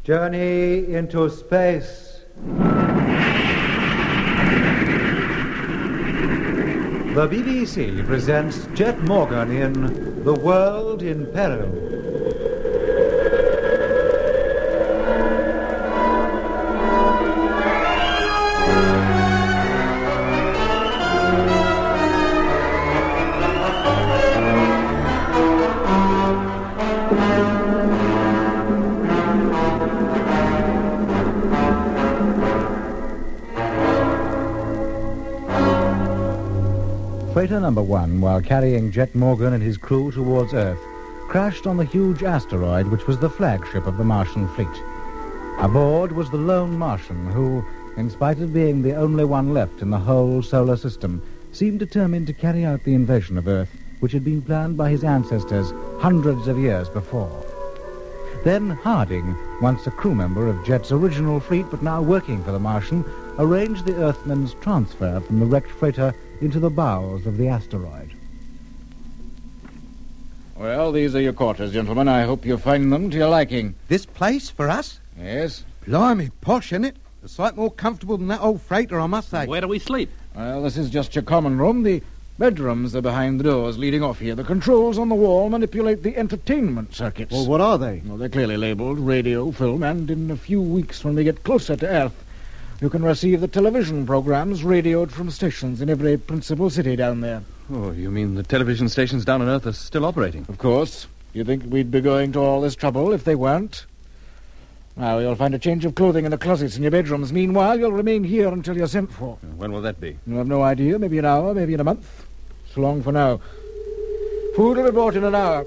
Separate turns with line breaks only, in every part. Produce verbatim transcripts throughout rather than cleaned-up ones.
Journey into space. The B B C presents Jet Morgan in The World in Peril.
Freighter number one, while carrying Jet Morgan and his crew towards Earth, crashed on the huge asteroid which was the flagship of the Martian fleet. Aboard was the lone Martian who, in spite of being the only one left in the whole solar system, seemed determined to carry out the invasion of Earth, which had been planned by his ancestors hundreds of years before. Then Harding, once a crew member of Jet's original fleet but now working for the Martian, arranged the Earthman's transfer from the wrecked freighter into the bowels of the asteroid.
Well, these are your quarters, gentlemen. I hope you find them to your liking.
This place for us?
Yes.
Blimey, posh, isn't it? A sight more comfortable than that old freighter, I must say.
Where do we sleep?
Well, this is just your common room. The bedrooms are behind the doors leading off here. The controls on the wall manipulate the entertainment circuits.
Well, what are they?
Well, they're clearly labelled radio, film, and in a few weeks when we get closer to Earth, you can receive the television programs radioed from stations in every principal city down there.
Oh, you mean the television stations down on Earth are still operating?
Of course. You think we'd be going to all this trouble if they weren't? Now, you'll find a change of clothing in the closets in your bedrooms. Meanwhile, you'll remain here until you're sent for.
When will that be?
You have no idea. Maybe an hour, maybe in a month. So long for now. Food will be brought in an hour.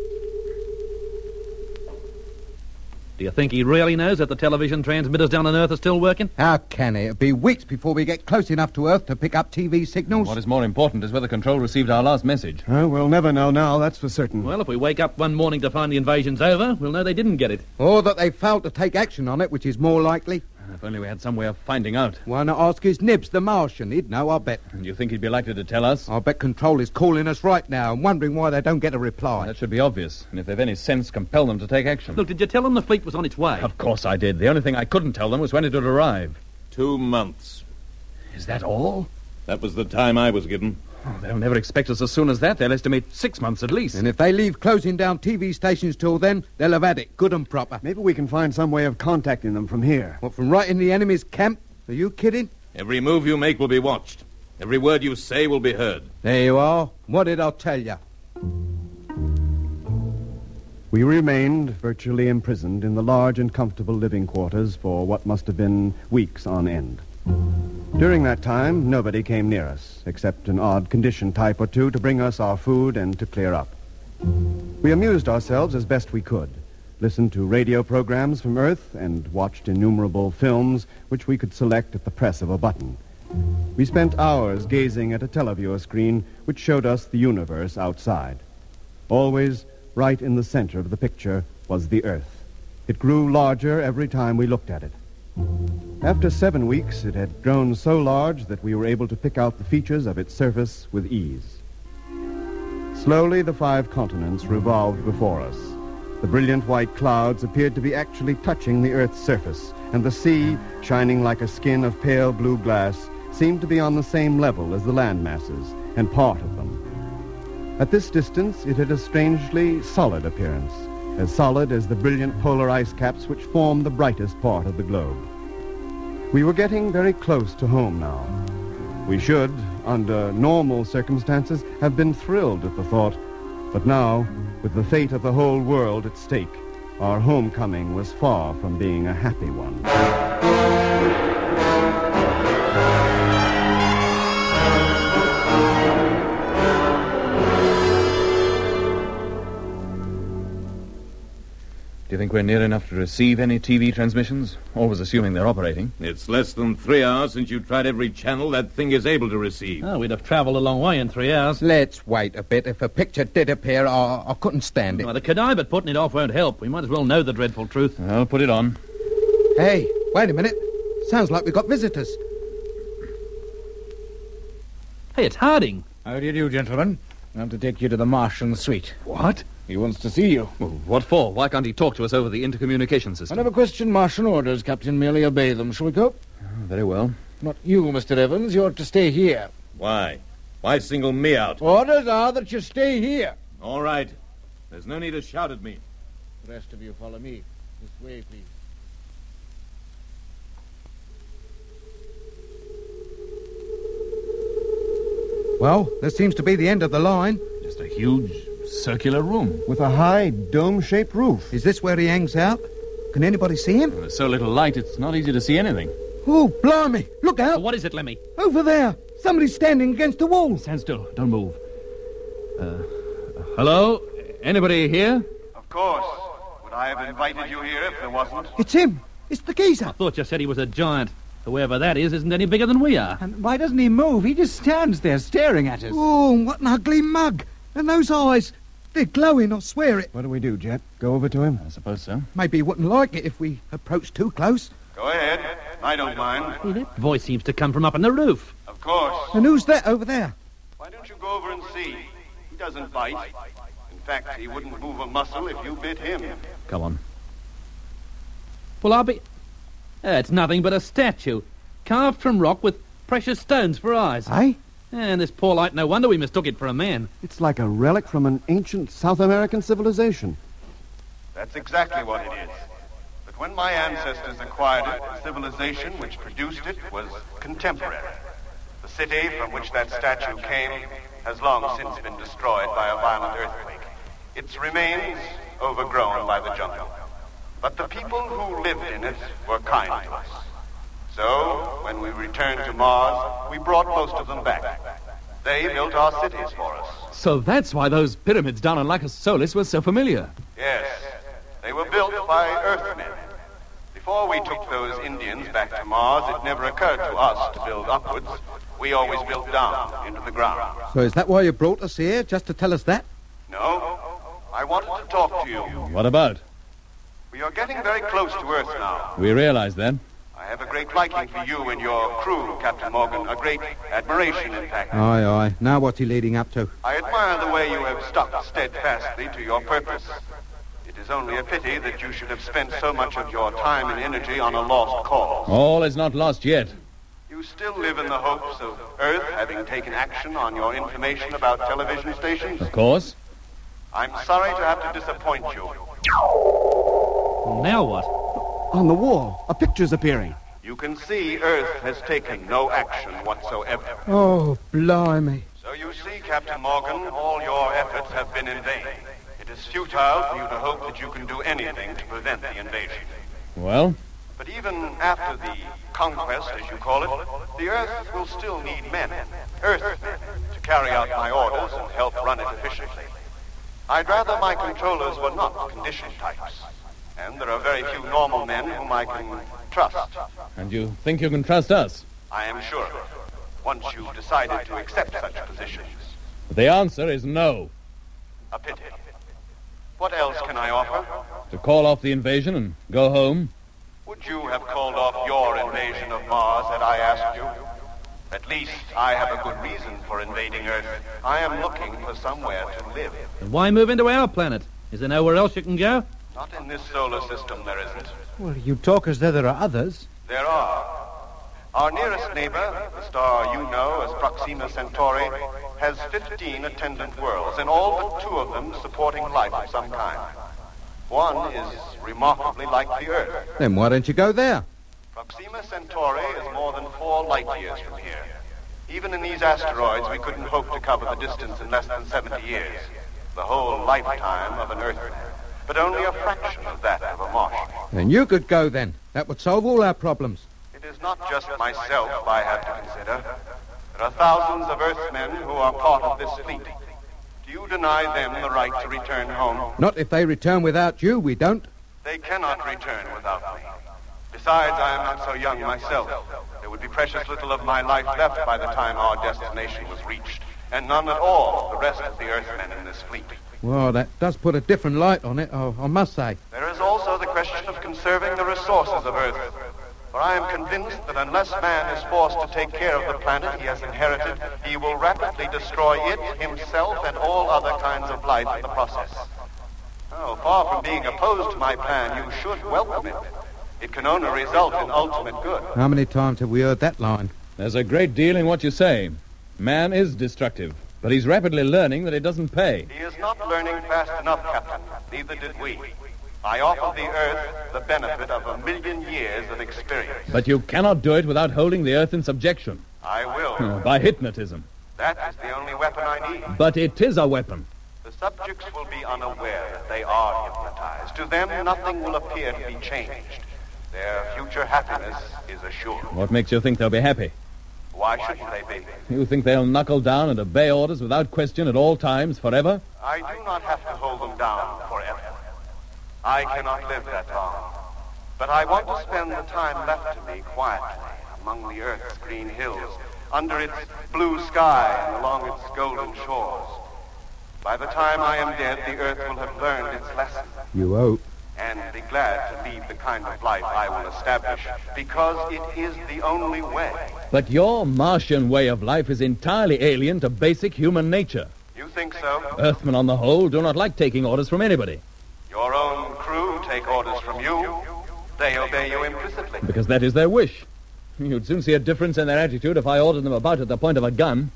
Do you think he really knows that the television transmitters down on Earth are still working?
How can he? It'll be weeks before we get close enough to Earth to pick up T V signals.
What is more important is whether Control received our last message.
Uh, we'll never know now, that's for certain.
Well, if we wake up one morning to find the invasion's over, we'll know they didn't get it.
Or that they failed to take action on it, which is more likely.
If only we had some way of finding out.
Why not ask his nibs, the Martian? He'd know, I bet.
And you think he'd be likely to tell us?
I bet Control is calling us right now and wondering why they don't get a reply.
That should be obvious. And if they've any sense, compel them to take action. Look, did you tell them the fleet was on its way? Of course I did. The only thing I couldn't tell them was when it would arrive.
Two months.
Is that all?
That was the time I was given.
Oh, they'll never expect us as soon as that. They'll estimate six months at least.
And if they leave closing down T V stations till then, they'll have had it, good and proper.
Maybe we can find some way of contacting them from here.
What, from right in the enemy's camp? Are you kidding?
Every move you make will be watched. Every word you say will be heard.
There you are. What did I tell you?
We remained virtually imprisoned in the large and comfortable living quarters for what must have been weeks on end. During that time, nobody came near us, except an odd condition type or two to bring us our food and to clear up. We amused ourselves as best we could, listened to radio programs from Earth, and watched innumerable films which we could select at the press of a button. We spent hours gazing at a televiewer screen which showed us the universe outside. Always, right in the center of the picture, was the Earth. It grew larger every time we looked at it. After seven weeks, it had grown so large that we were able to pick out the features of its surface with ease. Slowly, the five continents revolved before us. The brilliant white clouds appeared to be actually touching the Earth's surface, and the sea, shining like a skin of pale blue glass, seemed to be on the same level as the land masses, and part of them. At this distance, it had a strangely solid appearance, as solid as the brilliant polar ice caps which form the brightest part of the globe. We were getting very close to home now. We should, under normal circumstances, have been thrilled at the thought, but now, with the fate of the whole world at stake, our homecoming was far from being a happy one.
Do you think we're near enough to receive any T V transmissions? Always assuming they're operating.
It's less than three hours since you tried every channel that thing is able to receive.
Oh, we'd have travelled a long way in three hours.
Let's wait a bit. If a picture did appear, I, I couldn't stand it.
Well, the connive at putting it off won't help. We might as well know the dreadful truth.
I'll put it on.
Hey, wait a minute. Sounds like we've got visitors.
Hey, it's Harding.
How do you do, gentlemen? I'm to take you to the Martian suite.
What?
He wants to see you.
Well, what for? Why can't he talk to us over the intercommunication system?
I never question Martian orders, Captain. Merely obey them. Shall we go?
Oh, very well.
Not you, Mister Evans. You're to stay here.
Why? Why single me out?
Orders are that you stay here.
All right. There's no need to shout at me.
The rest of you follow me. This way, please.
Well, this seems to be the end of the line.
Just a huge circular room.
With a high, dome-shaped roof.
Is this where he hangs out? Can anybody see him?
Well, there's so little light, it's not easy to see anything.
Oh, blimey! Look out!
What is it, Lemmy?
Over there! Somebody's standing against the wall.
Stand still. Don't move. Uh, hello? Anybody here?
Of course. Would I have invited you here if there wasn't?
It's him. It's the geezer.
I thought you said he was a giant. Whoever that is isn't any bigger than we are.
And why doesn't he move? He just stands there staring at us.
Oh, what an ugly mug. And those eyes. They're glowing, I swear it.
What do we do, Jet? Go over to him?
I suppose so.
Maybe he wouldn't like it if we approached too close.
Go ahead. I don't mind.
Well, that voice seems to come from up on the roof.
Of course.
And who's that over there?
Why don't you go over and see? He doesn't bite. In fact, he wouldn't move a muscle if you bit him.
Come on.
Well, I'll be... Uh, it's nothing but a statue, carved from rock with precious stones for eyes.
Eh?
And this poor light, no wonder we mistook it for a man.
It's like a relic from an ancient South American civilization.
That's exactly what it is. But when my ancestors acquired it, the civilization which produced it was contemporary. The city from which that statue came has long since been destroyed by a violent earthquake. Its remains overgrown by the jungle. But the people who lived in it were kind to us. So, when we returned to Mars, we brought most of them back. They built our cities for us.
So that's why those pyramids down on Lacus Solis were so familiar.
Yes, they were built by Earthmen. Before we took those Indians back to Mars, it never occurred to us to build upwards. We always built down, into the ground.
So is that why you brought us here, just to tell us that?
No, I wanted to talk to you.
What about?
We are getting very close to Earth now.
We realize that.
I have a great liking for you and your crew, Captain Morgan. A great admiration, in fact.
Aye, aye. Now what's he leading up to?
I admire the way you have stuck steadfastly to your purpose. It is only a pity that you should have spent so much of your time and energy on a lost cause.
All is not lost yet.
You still live in the hopes of Earth having taken action on your information about television stations?
Of course.
I'm sorry to have to disappoint you.
Well, now what?
On the wall, a picture's appearing.
You can see Earth has taken no action whatsoever.
Oh, blimey.
So you see, Captain Morgan, all your efforts have been in vain. It is futile for you to hope that you can do anything to prevent the invasion.
Well?
But even after the conquest, as you call it, the Earth will still need men, Earthmen, to carry out my orders and help run it efficiently. I'd rather my controllers were not condition types. And there are very few normal men whom I can trust.
And you think you can trust us?
I am sure. Once you've decided to accept such positions.
The answer is no.
A pity. What else can I offer?
To call off the invasion and go home?
Would you have called off your invasion of Mars had I asked you? At least I have a good reason for invading Earth. I am looking for somewhere to live.
And why move into our planet? Is there nowhere else you can go?
Not in this solar system, there isn't.
Well, you talk as though there are others.
There are. Our nearest neighbor, the star you know as Proxima Centauri, has fifteen attendant worlds, and all but two of them supporting life of some kind. One is remarkably like the Earth.
Then why don't you go there?
Proxima Centauri is more than four light years from here. Even in these asteroids, we couldn't hope to cover the distance in less than seventy years. The whole lifetime of an Earthman. But only a fraction of that of a Martian.
Then you could go then. That would solve all our problems.
It is not just myself I have to consider. There are thousands of Earthmen who are part of this fleet. Do you deny them the right to return home?
Not if they return without you, we don't.
They cannot return without me. Besides, I am not so young myself. There would be precious little of my life left by the time our destination was reached, and none at all of the rest of the Earthmen in this fleet.
Well, that does put a different light on it, I, I must say.
There is also the question of conserving the resources of Earth. For I am convinced that unless man is forced to take care of the planet he has inherited, he will rapidly destroy it, himself, and all other kinds of life in the process. Oh, far from being opposed to my plan, you should welcome it. It can only result in ultimate good.
How many times have we heard that line?
There's a great deal in what you say. Man is destructive, but he's rapidly learning that it doesn't pay.
He is not learning fast enough, Captain. Neither did we. I offer the Earth the benefit of a million years of experience.
But you cannot do it without holding the Earth in subjection.
I will.
Oh, by hypnotism.
That is the only weapon I need.
But it is a weapon.
The subjects will be unaware that they are hypnotized. To them, nothing will appear to be changed. Their future happiness is assured.
What makes you think they'll be happy?
Why shouldn't they be?
You think they'll knuckle down and obey orders without question at all times, forever?
I do not have to hold them down forever. I cannot live that long. But I want to spend the time left to me quietly among the Earth's green hills, under its blue sky and along its golden shores. By the time I am dead, the Earth will have learned its lesson.
You hope.
And be glad to lead the kind of life I will establish, because it is the only way.
But your Martian way of life is entirely alien to basic human nature.
You think so?
Earthmen, on the whole, do not like taking orders from anybody.
Your own crew take orders from you. They obey you implicitly.
Because that is their wish. You'd soon see a difference in their attitude if I ordered them about at the point of a gun.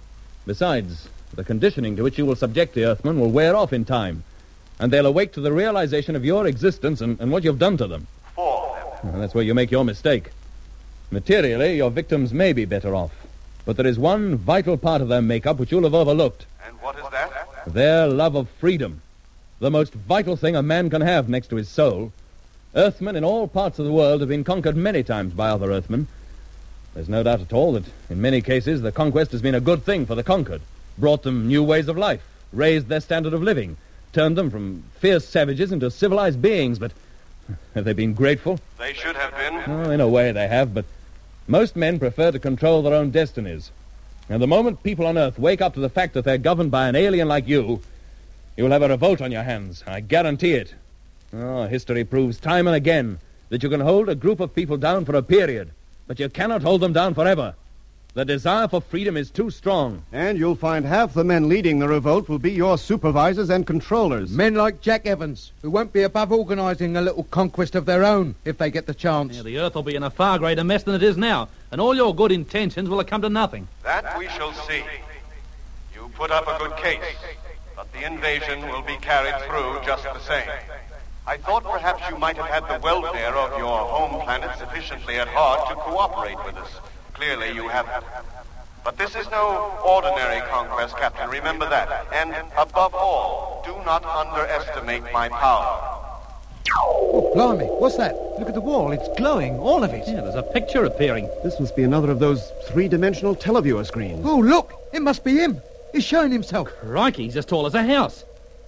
Besides, the conditioning to which you will subject the Earthmen will wear off in time, and they'll awake to the realization of your existence and, and what you've done to them.
For them.
Well, that's where you make your mistake. Materially, your victims may be better off, but there is one vital part of their makeup which you'll have overlooked.
And what is that?
Their love of freedom. The most vital thing a man can have next to his soul. Earthmen in all parts of the world have been conquered many times by other Earthmen. There's no doubt at all that in many cases the conquest has been a good thing for the conquered, brought them new ways of life, raised their standard of living, turned them from fierce savages into civilized beings, but have they been grateful?
They should have been.
Oh, in a way they have, but most men prefer to control their own destinies. And the moment people on Earth wake up to the fact that they're governed by an alien like you, you'll have a revolt on your hands. I guarantee it. Oh, history proves time and again that you can hold a group of people down for a period, but you cannot hold them down forever. The desire for freedom is too strong.
And you'll find half the men leading the revolt will be your supervisors and controllers.
Men like Jack Evans, who won't be above organizing a little conquest of their own if they get the chance.
Yeah, the Earth will be in a far greater mess than it is now, and all your good intentions will have come to nothing.
That we shall see. You put up a good case, but the invasion will be carried through just the same. I thought perhaps you might have had the welfare of your home planet sufficiently at heart to cooperate with us. Clearly you haven't. But this is no ordinary conquest, Captain. Remember that. And above all, do not underestimate my power.
Oh, blimey, what's that?
Look at the wall. It's glowing, all of it.
Yeah, there's a picture appearing.
This must be another of those three-dimensional televiewer screens.
Oh, look, it must be him. He's showing himself.
Crikey, he's as tall as a house.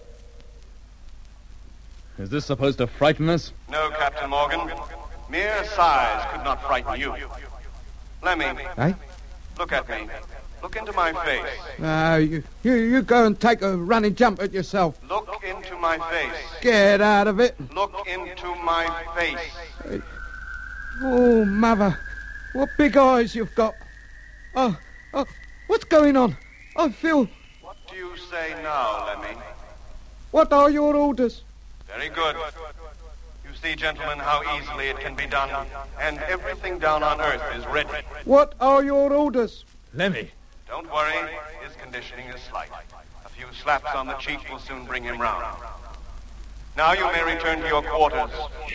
Is this supposed to frighten us?
No, Captain Morgan. Mere size could not frighten you. Lemmy,
Eh?
look at me. Look into my face.
Uh, you, you, you go and take a running jump at yourself.
Look into my face.
Get out of it.
Look into my face.
Oh, Mother, what big eyes you've got. Oh, oh, what's going on? I feel...
What do you say now, Lemmy?
What are your orders?
Very good. You see, gentlemen, how easily it can be done. And everything down on Earth is ready.
What are your orders?
Lemmy.
Don't worry. His conditioning is slight. A few slaps on the cheek will soon bring him round. Now you may return to your quarters.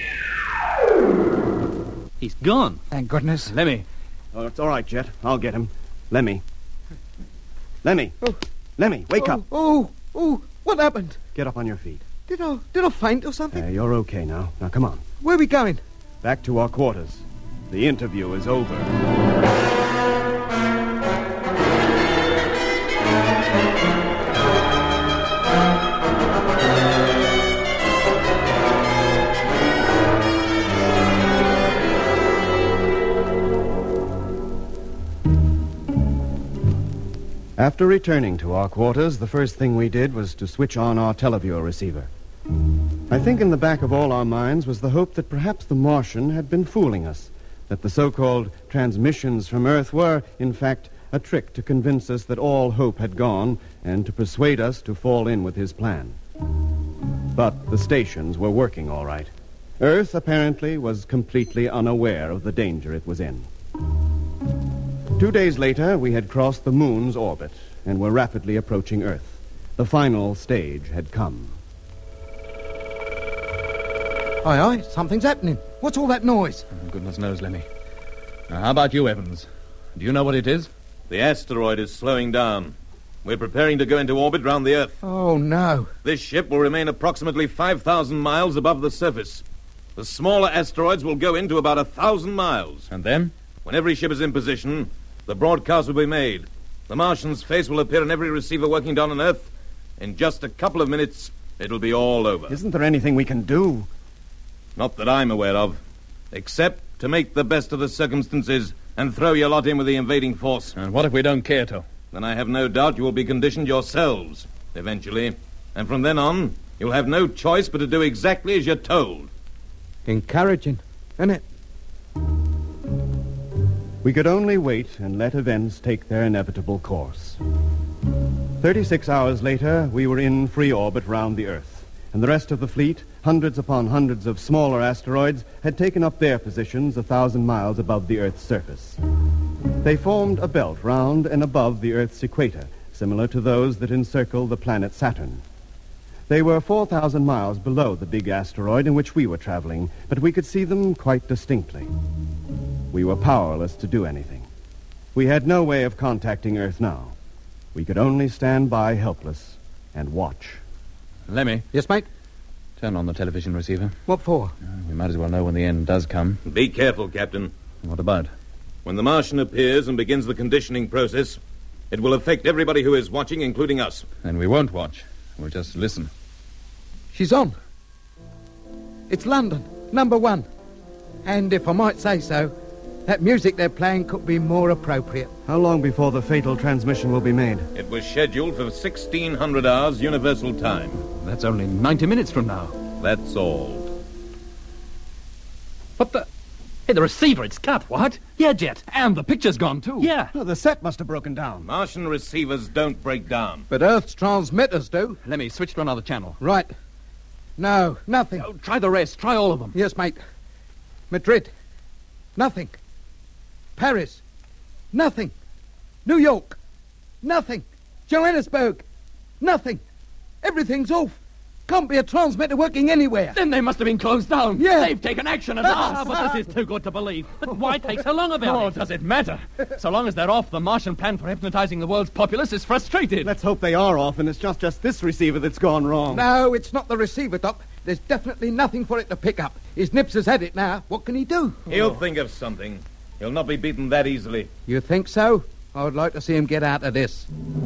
He's gone.
Thank goodness.
Lemmy.
Oh, it's all right, Jet. I'll get him. Lemmy. Lemmy.
Oh.
Lemmy, wake
oh,
up.
Oh, oh, what happened?
Get up on your feet.
Did I, did I faint or something?
Uh, you're okay now. Now, come on.
Where are we going?
Back to our quarters. The interview is over. After returning to our quarters, the first thing we did was to switch on our televiewer receiver. I think in the back of all our minds was the hope that perhaps the Martian had been fooling us, that the so-called transmissions from Earth were, in fact, a trick to convince us that all hope had gone and to persuade us to fall in with his plan. But the stations were working all right. Earth, apparently, was completely unaware of the danger it was in. Two days later, we had crossed the moon's orbit and were rapidly approaching Earth. The final stage had come.
Aye, aye, something's happening. What's all that noise?
Goodness knows, Lemmy. Now, how about you, Evans? Do you know what it is?
The asteroid is slowing down. We're preparing to go into orbit round the Earth.
Oh, no.
This ship will remain approximately five thousand miles above the surface. The smaller asteroids will go into about one thousand miles.
And then?
When every ship is in position, the broadcast will be made. The Martian's face will appear in every receiver working down on Earth. In just a couple of minutes, it'll be all over.
Isn't there anything we can do?
Not that I'm aware of. Except to make the best of the circumstances and throw your lot in with the invading force.
And what if we don't care to?
Then I have no doubt you will be conditioned yourselves, eventually. And from then on, you'll have no choice but to do exactly as you're told.
Encouraging, isn't it?
We could only wait and let events take their inevitable course. Thirty-six hours later, we were in free orbit round the Earth, and the rest of the fleet, hundreds upon hundreds of smaller asteroids, had taken up their positions a thousand miles above the Earth's surface. They formed a belt round and above the Earth's equator, similar to those that encircle the planet Saturn. They were four thousand miles below the big asteroid in which we were traveling, but we could see them quite distinctly. We were powerless to do anything. We had no way of contacting Earth now. We could only stand by helpless and watch.
Lemmy.
Yes, mate?
Turn on the television receiver.
What for?
Uh, we might as well know when the end does come.
Be careful, Captain.
What about?
When the Martian appears and begins the conditioning process, it will affect everybody who is watching, including us.
And we won't watch. We'll just listen.
She's on. It's London, number one. And if I might say so, that music they're playing could be more appropriate.
How long before the fatal transmission will be made?
It was scheduled for sixteen hundred hours Universal Time.
That's only ninety minutes from now.
That's all.
What the... Hey, the receiver, it's cut.
What?
Yeah, Jet.
And the picture's gone, too.
Yeah.
Oh, the set must have broken down.
Martian receivers don't break down.
But Earth's transmitters do.
Let me switch to another channel.
Right. No, nothing.
Oh, try the rest. Try all of them.
Yes, mate. Madrid. Nothing. Paris. Nothing. New York. Nothing. Johannesburg. Nothing. Everything's off. Can't be a transmitter working anywhere.
Then they must have been closed down.
Yeah.
They've taken action at
Ah,
last.
but this is too good to believe. But why take so long about
Oh,
it?
does it matter? So long as they're off, the Martian plan for hypnotizing the world's populace is frustrated.
Let's hope they are off, and it's not just this receiver that's gone wrong.
No, it's not the receiver, Doc. There's definitely nothing for it to pick up. His Nips has had it now. What can he do?
He'll think of something. He'll not be beaten that easily.
You think so? I would like to see him get out of this.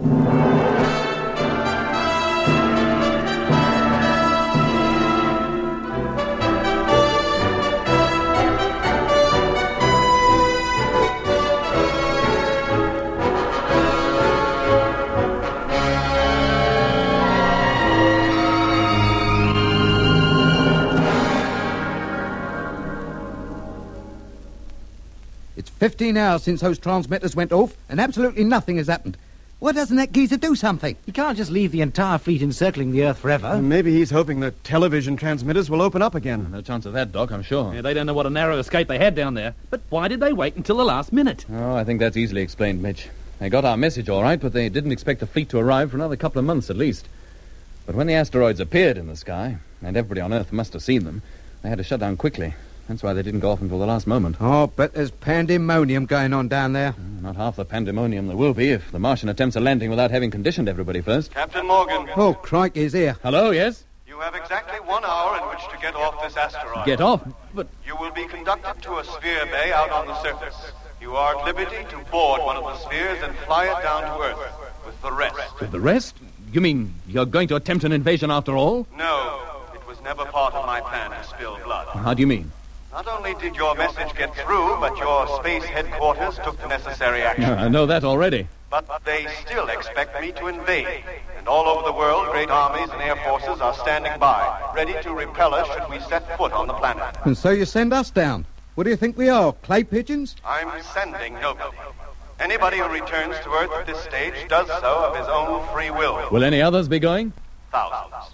It's fifteen hours since those transmitters went off, and absolutely nothing has happened. Why doesn't that geezer do something?
You can't just leave the entire fleet encircling the Earth forever.
Maybe he's hoping the television transmitters will open up again.
No chance of that, Doc, I'm sure.
Yeah, they don't know what a narrow escape they had down there. But why did they wait until the last minute?
Oh, I think that's easily explained, Mitch. They got our message all right, but they didn't expect the fleet to arrive for another couple of months at least. But when the asteroids appeared in the sky, and everybody on Earth must have seen them, they had to shut down quickly. That's why they didn't go off until the last moment.
Oh, but there's pandemonium going on down there.
Not half the pandemonium there will be if the Martian attempts a landing without having conditioned everybody first.
Captain Morgan.
Oh, crikey, he's here.
Hello, yes?
You have exactly one hour in which to get off this asteroid.
Get off? But...
You will be conducted to a sphere bay out on the surface. You are at liberty to board one of the spheres and fly it down to Earth with the rest.
With the rest? You mean you're going to attempt an invasion after all?
No, it was never part of my plan to spill blood.
How do you mean?
Not only did your message get through, but your space headquarters took the necessary action.
I know that already.
But they still expect me to invade. And all over the world, great armies and air forces are standing by, ready to repel us should we set foot on the planet.
And so you send us down. What do you think we are, clay pigeons?
I'm sending nobody. Anybody who returns to Earth at this stage does so of his own free will.
Will any others be going?
Thousands.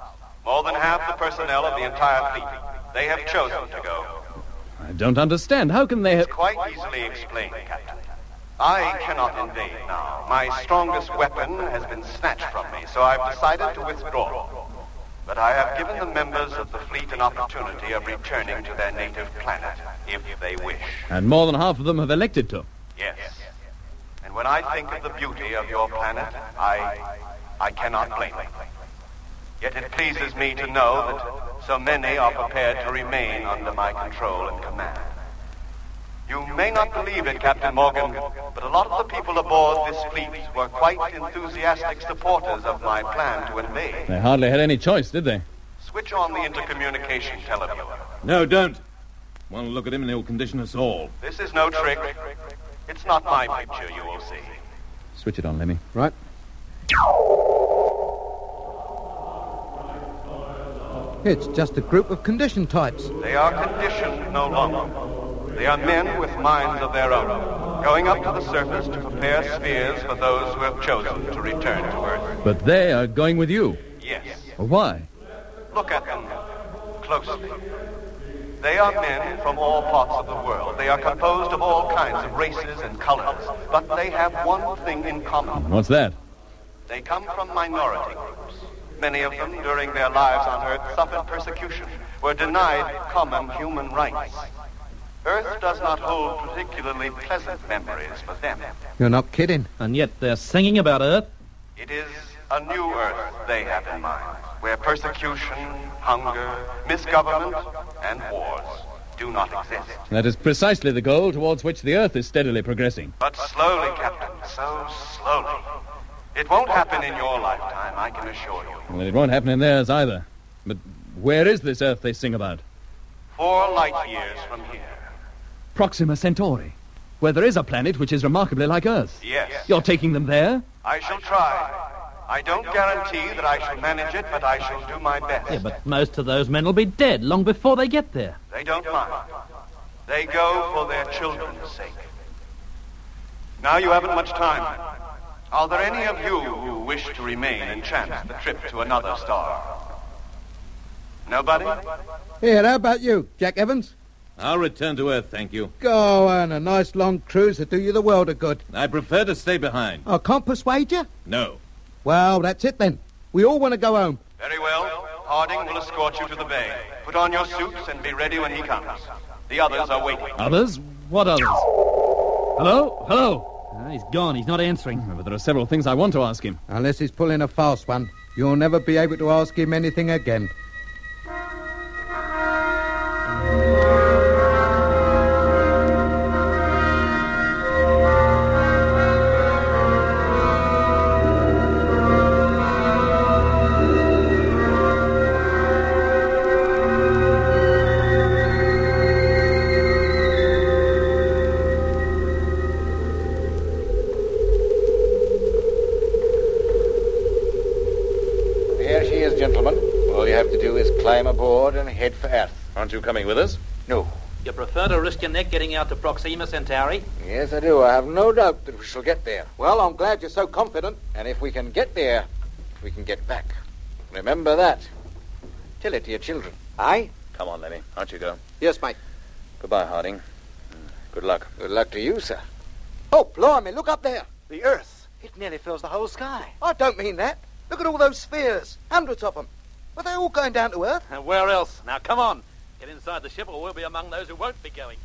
More than half the personnel of the entire fleet. They have chosen to go.
I don't understand. How can they have...
It's quite easily explained, Captain. I cannot invade now. My strongest weapon has been snatched from me, so I've decided to withdraw. But I have given the members of the fleet an opportunity of returning to their native planet, if they wish.
And more than half of them have elected to.
Yes. And when I think of the beauty of your planet, I... I cannot blame them. Yet it pleases me to know that so many are prepared to remain under my control and command. You may not believe it, Captain Morgan, but a lot of the people aboard this fleet were quite enthusiastic supporters of my plan to invade.
They hardly had any choice, did they?
Switch on the intercommunication televiewer.
No, don't. One look at him and he'll condition us all.
This is no trick. It's not my picture, you will see.
Switch it on, Lemmy.
Right. It's just a group of condition types.
They are conditioned no longer. They are men with minds of their own, going up to the surface to prepare spheres for those who have chosen to return to Earth.
But they are going with you.
Yes.
Why?
Look at them closely. They are men from all parts of the world. They are composed of all kinds of races and colors, but they have one thing in common.
What's that?
They come from minority groups. Many of them, during their lives on Earth, suffered persecution, were denied common human rights. Earth does not hold particularly pleasant memories for them.
You're not kidding.
And yet they're singing about Earth.
It is a new Earth they have in mind, where persecution, hunger, misgovernment, and wars do not exist.
That is precisely the goal towards which the Earth is steadily progressing.
But slowly, Captain, so slowly. It won't happen in your lifetime, I can assure you.
Well, it won't happen in theirs either. But where is this Earth they sing about?
Four light years from here.
Proxima Centauri, where there is a planet which is remarkably like Earth.
Yes.
You're taking them there?
I shall try. I don't guarantee that I shall manage it, but I shall do my best.
Yeah, but most of those men will be dead long before they get there.
They don't mind. They go for their children's sake. Now you haven't much time. Are there any of you who wish to remain and chance the trip to another star? Nobody?
Here, how about you, Jack Evans?
I'll return to Earth, thank you.
Go on, a nice long cruise to do you the world of good.
I prefer to stay behind.
I can't persuade you?
No.
Well, that's it then. We all want to go home.
Very well. Harding will escort you to the bay. Put on your suits and be ready when he comes. The others are waiting.
Others? What others? Hello? Hello?
Ah, he's gone. He's not answering.
But there are several things I want to ask him.
Unless he's pulling a fast one, you'll never be able to ask him anything again.
Climb aboard and head for Earth.
Aren't you coming with us?
No.
You prefer to risk your neck getting out to Proxima Centauri?
Yes, I do. I have no doubt that we shall get there.
Well, I'm glad you're so confident.
And if we can get there, we can get back. Remember that. Tell it to your children.
Aye?
Come on, Lemmy. Aren't you go?
Yes, mate.
Goodbye, Harding. Good luck.
Good luck to you, sir.
Oh, blimey, look up there.
The Earth. It nearly fills the whole sky.
I don't mean that. Look at all those spheres. Hundreds of them. Are they all going down to Earth?
And where else? Now, come on. Get inside the ship or we'll be among those who won't be going.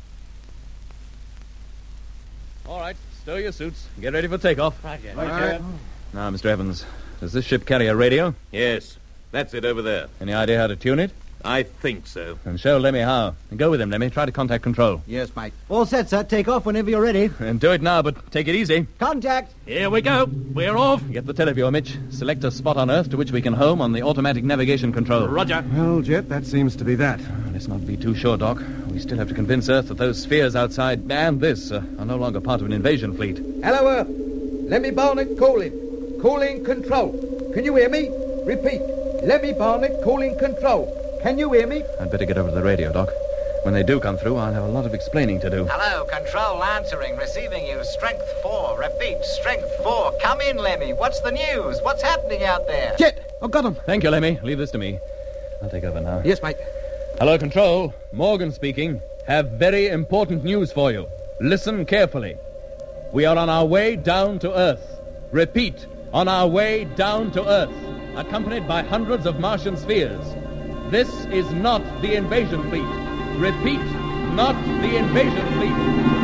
All right, stow your suits. Get ready for takeoff.
Right, yeah.
Right, right.
Now, Mister Evans, does this ship carry a radio?
Yes. That's it over there.
Any idea how to tune it?
I think so.
And show Lemmy how. And go with him, Lemmy. Try to contact control.
Yes, mate.
All set, sir. Take off whenever you're ready.
And do it now, but take it easy.
Contact.
Here we go. We're off.
Get the televiewer, Mitch. Select a spot on Earth to which we can home on the automatic navigation control.
Roger.
Well, Jet, that seems to be that.
Let's not be too sure, Doc. We still have to convince Earth that those spheres outside and this uh, are no longer part of an invasion fleet.
Hello, Earth. Lemmy Barnett calling. Calling control. Can you hear me? Repeat. Lemmy Barnett calling control. Can you hear me?
I'd better get over to the radio, Doc. When they do come through, I'll have a lot of explaining to do.
Hello, control answering, receiving you. Strength four. Repeat, strength four. Come in, Lemmy. What's the news? What's happening out there?
Jet, I've got him.
Thank you, Lemmy. Leave this to me. I'll take over now.
Yes, mate.
Hello, Control. Morgan speaking. Have very important news for you. Listen carefully. We are on our way down to Earth. Repeat, on our way down to Earth, accompanied by hundreds of Martian spheres. This is not the invasion fleet. Repeat, not the invasion fleet.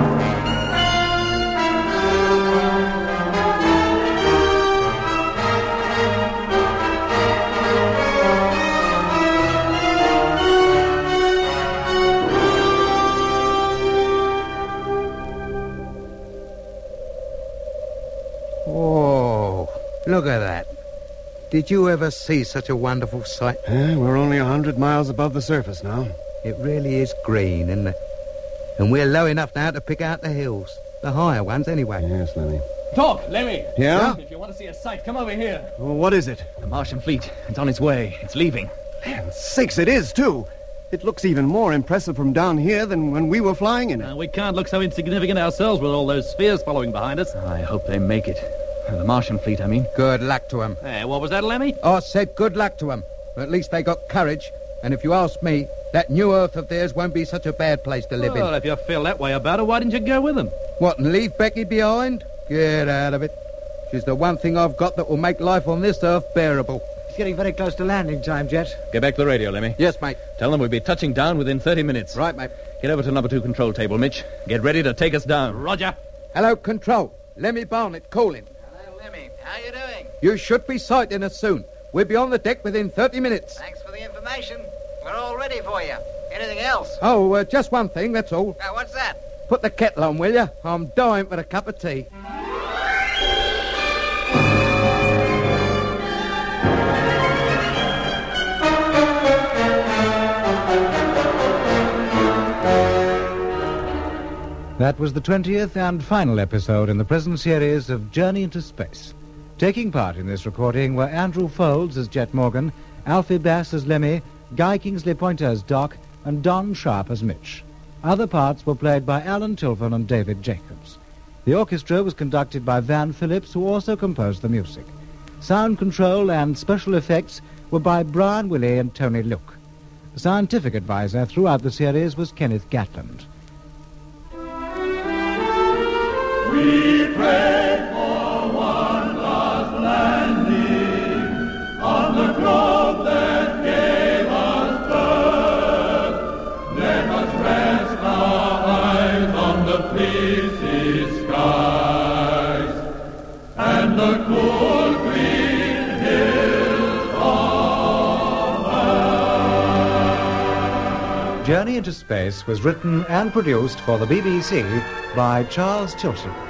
Oh, look at that. Did you ever see such a wonderful sight?
Eh, we're only a hundred miles above the surface now.
It really is green, isn't it? And we're low enough now to pick out the hills. The higher ones, anyway.
Yes, Lemmy.
Doc, Lemmy.
Yeah?
If you want to see a sight, come over here.
Well, what is it?
The Martian fleet. It's on its way. It's leaving.
Man, sakes, it is, too. It looks even more impressive from down here than when we were flying in it.
Uh, we can't look so insignificant ourselves with all those spheres following behind us.
I hope they make it. Uh, the Martian fleet, I mean.
Good luck to them.
Hey, what was that, Lemmy?
I said good luck to them. At least they got courage. And if you ask me, that new Earth of theirs won't be such a bad place to live
Well,
in.
if you feel that way about her, why didn't you go with them?
What, and leave Becky behind? Get out of it. She's the one thing I've got that will make life on this Earth bearable.
It's getting very close to landing time, Jet.
Get back to the radio, Lemmy.
Yes, mate.
Tell them we'll be touching down within thirty minutes.
Right, mate.
Get over to number two control table, Mitch. Get ready to take us down.
Roger.
Hello, Control. Lemmy Barnett calling.
Hello, Lemmy. How you doing?
You should be sighting us soon. We'll be on the deck within thirty minutes.
Thanks for the information. We're all ready for you. Anything else?
Oh, uh, just one thing, that's all.
Uh, what's that?
Put the kettle on, will you? I'm dying for a cup of tea.
That was the twentieth and final episode in the present series of Journey into Space. Taking part in this recording were Andrew Folds as Jet Morgan, Alfie Bass as Lemmy, Guy Kingsley Pointer as Doc, and Don Sharp as Mitch. Other parts were played by Alan Tilfan and David Jacobs. The orchestra was conducted by Van Phillips, who also composed the music. Sound control and special effects were by Brian Willey and Tony Luke. The scientific advisor throughout the series was Kenneth Gatland.
We pray for one last landing on the globe that gave us birth. Let us rest our eyes on the fleecy skies and the cool green hills of earth.
Journey into Space was written and produced for the B B C by Charles Chilton.